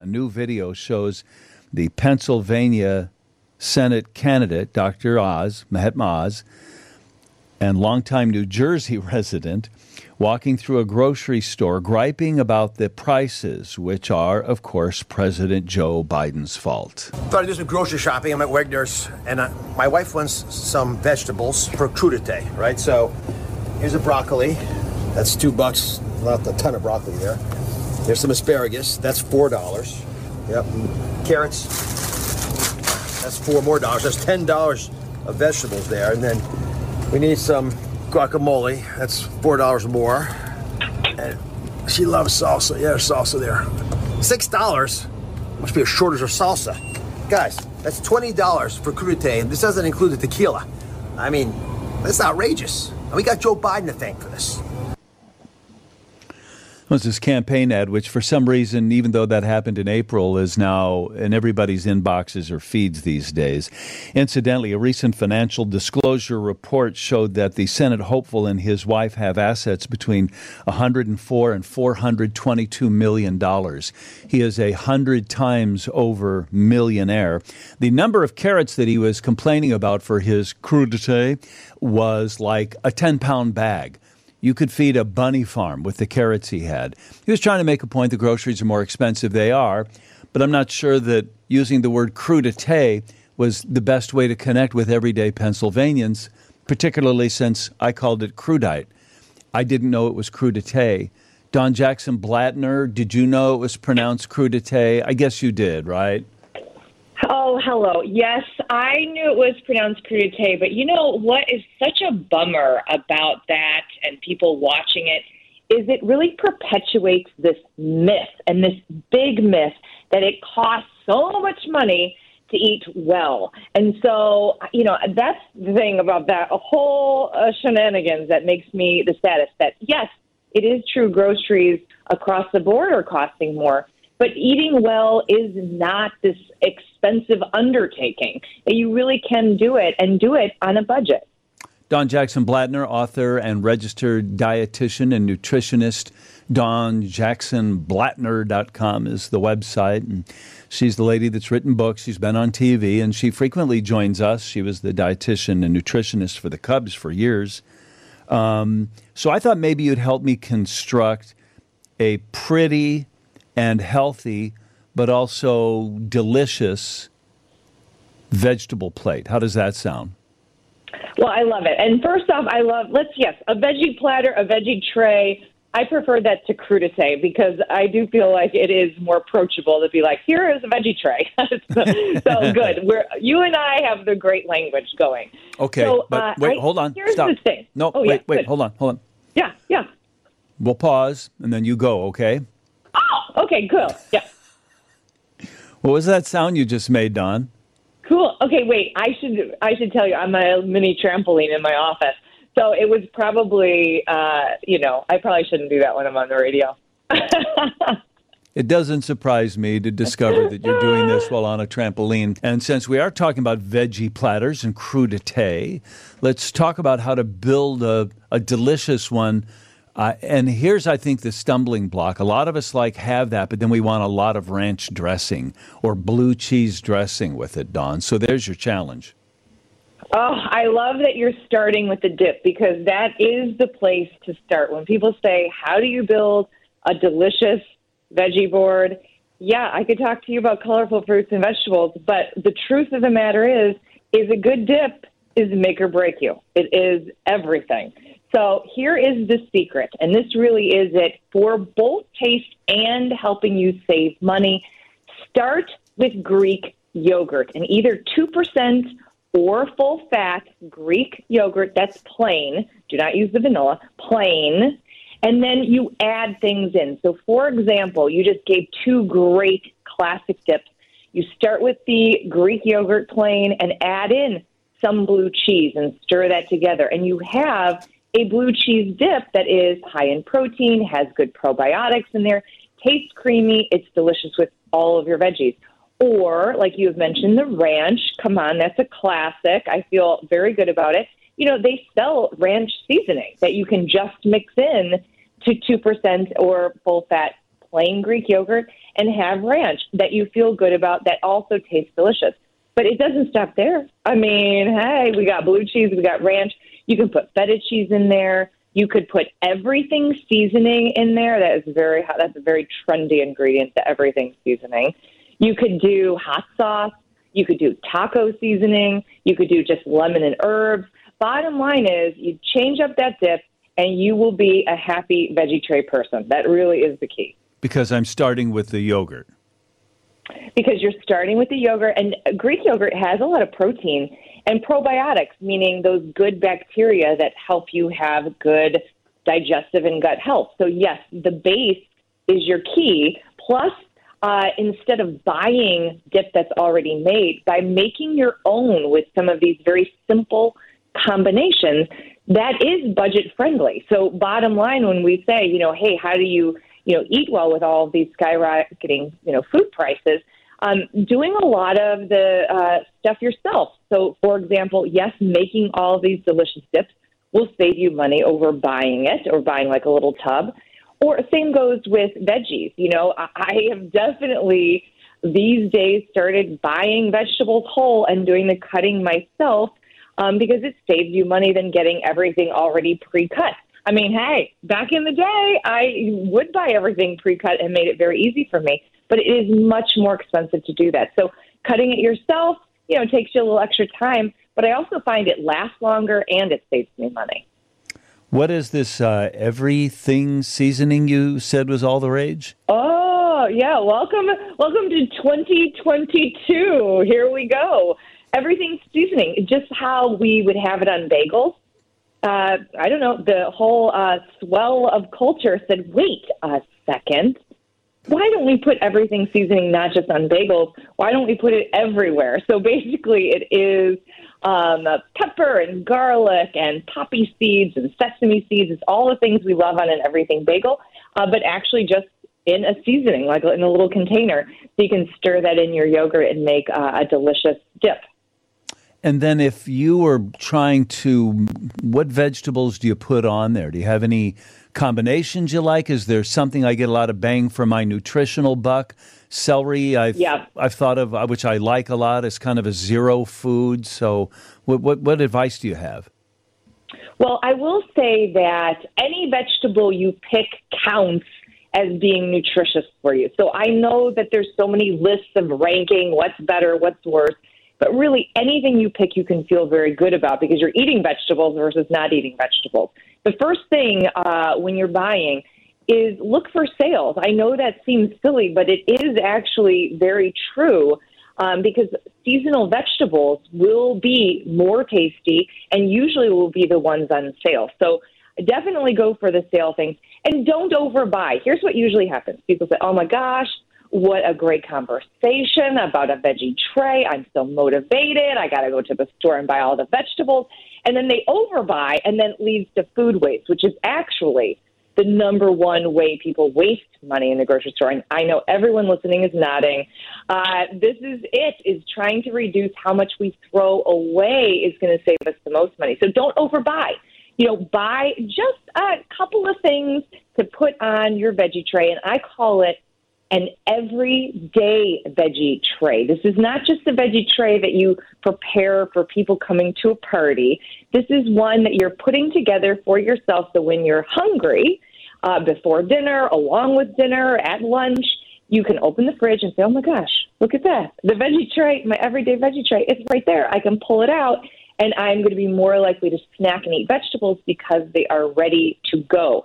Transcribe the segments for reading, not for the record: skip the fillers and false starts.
A new video shows the Pennsylvania Senate candidate, Dr. Oz, Mahatma Oz, and longtime New Jersey resident, walking through a grocery store, griping about the prices, which are, of course, President Joe Biden's fault. Thought I'd do some grocery shopping. I'm at Wegner's, and my wife wants some vegetables for crudité, right? So here's a broccoli. That's $2. Not a ton of broccoli there. There's some asparagus. That's $4. Yep. And carrots. That's $4 more. That's $10 of vegetables there. And then we need some guacamole. That's $4 more. And she loves salsa. Yeah, there's salsa there. $6. Must be a shortage of salsa. Guys, that's $20 for crudité, and this doesn't include the tequila. I mean, that's outrageous. And we got Joe Biden to thank for this. It was this campaign ad, which for some reason, even though that happened in April, is now in everybody's inboxes or feeds these days. Incidentally, a recent financial disclosure report showed that the Senate hopeful and his wife have assets between $104 and $422 million. He is 100 times over millionaire. The number of carrots that he was complaining about for his crudité was like a 10-pound bag. You could feed a bunny farm with the carrots he had. He was trying to make a point the groceries are more expensive. They are, but I'm not sure that using the word crudité was the best way to connect with everyday Pennsylvanians, particularly since I called it crudite. I didn't know it was crudité. Don Jackson Blattner, did you know it was pronounced crudité? I guess you did, right? Oh, hello. Yes, I knew it was pronounced crudité, but you know what is such a bummer about that and people watching it is it really perpetuates this myth and this big myth that it costs so much money to eat well. And so, you know, that's the thing about that whole shenanigans that makes me the saddest, that yes, it is true groceries across the board are costing more, but eating well is not this expensive undertaking. You really can do it and do it on a budget. Don Jackson Blattner, author and registered dietitian and nutritionist. DonJacksonBlattner.com is the website. And she's the lady that's written books. She's been on TV, and she frequently joins us. She was the dietitian and nutritionist for the Cubs for years. So I thought maybe you'd help me construct a pretty and healthy, but also delicious vegetable plate. How does that sound? Well, I love it. And first off, I love, a veggie platter, a veggie tray. I prefer that to crudité because I do feel like it is more approachable to be like, here is a veggie tray. so good. You and I have the great language going. Okay, so, but wait, hold on. Here's Stop. the thing. No, wait, hold on. Yeah. We'll pause, and then you go, okay? Oh, okay, cool. Yeah. What was that sound you just made, Don? Cool. Okay, wait. I should tell you, I'm a mini trampoline in my office. So it was probably, I probably shouldn't do that when I'm on the radio. It doesn't surprise me to discover that you're doing this while on a trampoline. And since we are talking about veggie platters and crudité, let's talk about how to build a delicious one. And here's, I think, the stumbling block. A lot of us have that, but then we want a lot of ranch dressing or blue cheese dressing with it, Dawn. So there's your challenge. Oh, I love that you're starting with the dip because that is the place to start. When people say, how do you build a delicious veggie board? Yeah, I could talk to you about colorful fruits and vegetables, but the truth of the matter is a good dip is make or break you. It is everything. So here is the secret, and this really is it for both taste and helping you save money. Start with Greek yogurt, and either 2% or full-fat Greek yogurt that's plain. Do not use the vanilla. Plain. And then you add things in. So, for example, you just gave two great classic dips. You start with the Greek yogurt plain and add in some blue cheese and stir that together. And you have a blue cheese dip that is high in protein, has good probiotics in there, tastes creamy. It's delicious with all of your veggies. Or, like you have mentioned, the ranch. Come on, that's a classic. I feel very good about it. You know, they sell ranch seasoning that you can just mix in to 2% or full-fat plain Greek yogurt and have ranch that you feel good about that also tastes delicious. But it doesn't stop there. I mean, hey, we got blue cheese, we got ranch. You can put feta cheese in there. You could put everything seasoning in there. That's a very trendy ingredient, the everything seasoning. You could do hot sauce. You could do taco seasoning. You could do just lemon and herbs. Bottom line is you change up that dip and you will be a happy veggie tray person. That really is the key. Because I'm starting with the yogurt. Because you're starting with the yogurt, and Greek yogurt has a lot of protein and probiotics, meaning those good bacteria that help you have good digestive and gut health. So yes, the base is your key. Plus, instead of buying dip that's already made, by making your own with some of these very simple combinations, that is budget friendly. So bottom line, when we say, hey, how do you, eat well with all of these skyrocketing, food prices, doing a lot of the stuff yourself. So, for example, yes, making all of these delicious dips will save you money over buying it or buying like a little tub. Or same goes with veggies. I have definitely these days started buying vegetables whole and doing the cutting myself because it saves you money than getting everything already pre-cut. I mean, hey, back in the day, I would buy everything pre-cut and made it very easy for me. But it is much more expensive to do that. So cutting it yourself, takes you a little extra time. But I also find it lasts longer and it saves me money. What is this everything seasoning you said was all the rage? Oh, yeah. Welcome to 2022. Here we go. Everything seasoning, just how we would have it on bagels. I don't know, the whole swell of culture said, wait a second. Why don't we put everything seasoning not just on bagels? Why don't we put it everywhere? So basically it is pepper and garlic and poppy seeds and sesame seeds. It's all the things we love on an everything bagel, but actually just in a seasoning, like in a little container. So you can stir that in your yogurt and make a delicious dip. And then if you were trying to, what vegetables do you put on there? Do you have any combinations you like? Is there something I get a lot of bang for my nutritional buck? Celery, I've thought of, which I like a lot, as kind of a zero food. So what advice do you have? Well, I will say that any vegetable you pick counts as being nutritious for you. So I know that there's so many lists of ranking what's better, what's worse. But really, anything you pick, you can feel very good about because you're eating vegetables versus not eating vegetables. The first thing when you're buying is look for sales. I know that seems silly, but it is actually very true because seasonal vegetables will be more tasty and usually will be the ones on sale. So definitely go for the sale things and don't overbuy. Here's what usually happens. People say, oh, my gosh, what a great conversation about a veggie tray. I'm so motivated. I got to go to the store and buy all the vegetables. And then they overbuy, and then it leads to food waste, which is actually the number one way people waste money in the grocery store. And I know everyone listening is nodding. This is trying to reduce how much we throw away is going to save us the most money. So don't overbuy. Buy just a couple of things to put on your veggie tray, and I call it an everyday veggie tray. This is not just a veggie tray that you prepare for people coming to a party. This is one that you're putting together for yourself so when you're hungry, before dinner, along with dinner, at lunch, you can open the fridge and say, oh my gosh, look at that. The veggie tray, my everyday veggie tray, it's right there. I can pull it out and I'm going to be more likely to snack and eat vegetables because they are ready to go.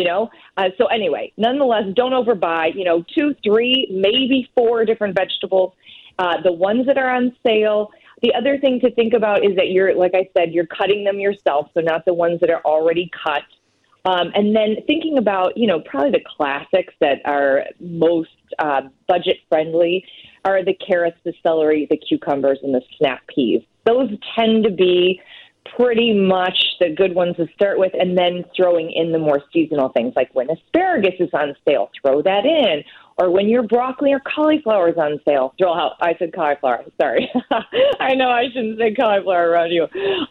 So anyway, nonetheless, don't overbuy, 2, 3, maybe 4 different vegetables, the ones that are on sale. The other thing to think about is that like I said, you're cutting them yourself. So not the ones that are already cut. And then thinking about, probably the classics that are most budget friendly are the carrots, the celery, the cucumbers, and the snap peas. Those tend to be pretty much the good ones to start with, and then throwing in the more seasonal things, like when asparagus is on sale, throw that in. Or when your broccoli or cauliflower is on sale, I said cauliflower, sorry. I know I shouldn't say cauliflower around you.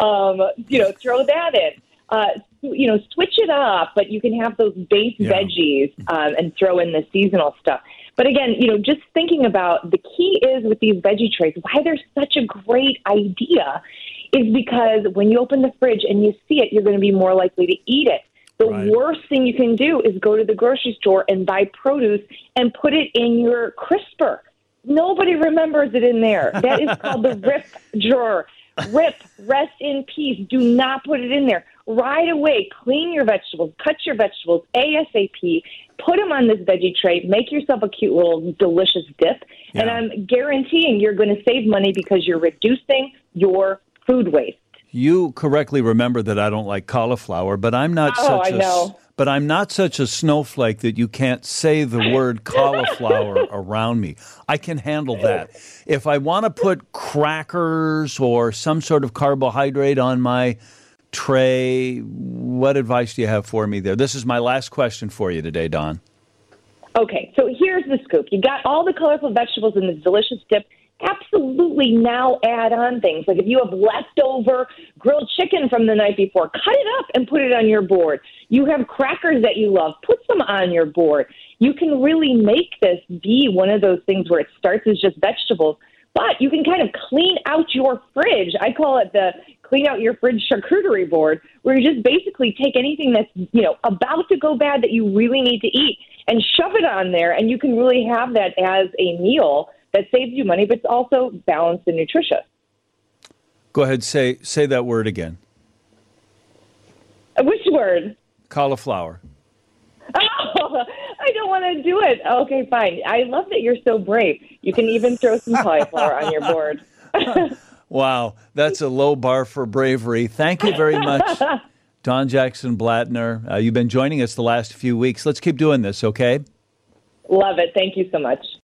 Throw that in. Switch it up, but you can have those base veggies and throw in the seasonal stuff. But again, just thinking about the key is with these veggie trays, why they're such a great idea is because when you open the fridge and you see it, you're going to be more likely to eat it. The worst thing you can do is go to the grocery store and buy produce and put it in your crisper. Nobody remembers it in there. That is called the RIP drawer. RIP, rest in peace. Do not put it in there. Right away, clean your vegetables, cut your vegetables ASAP, put them on this veggie tray, make yourself a cute little delicious dip, and I'm guaranteeing you're going to save money because you're reducing your food waste. You correctly remember that I don't like cauliflower, but I'm not such a snowflake that you can't say the word cauliflower around me. I can handle that. If I want to put crackers or some sort of carbohydrate on my tray, what advice do you have for me there? This is my last question for you today, Dawn. Okay, so here's the scoop. You got all the colorful vegetables in this delicious dip. Absolutely now add on things. Like if you have leftover grilled chicken from the night before, cut it up and put it on your board. You have crackers that you love, put some on your board. You can really make this be one of those things where it starts as just vegetables, but you can kind of clean out your fridge. I call it the clean out your fridge charcuterie board, where you just basically take anything that's, about to go bad that you really need to eat and shove it on there, and you can really have that as a meal that saves you money, but it's also balanced and nutritious. Go ahead, say that word again. Which word? Cauliflower. Oh, I don't want to do it. Okay, fine. I love that you're so brave. You can even throw some cauliflower on your board. Wow, that's a low bar for bravery. Thank you very much, Dawn Jackson Blattner. You've been joining us the last few weeks. Let's keep doing this, okay? Love it. Thank you so much.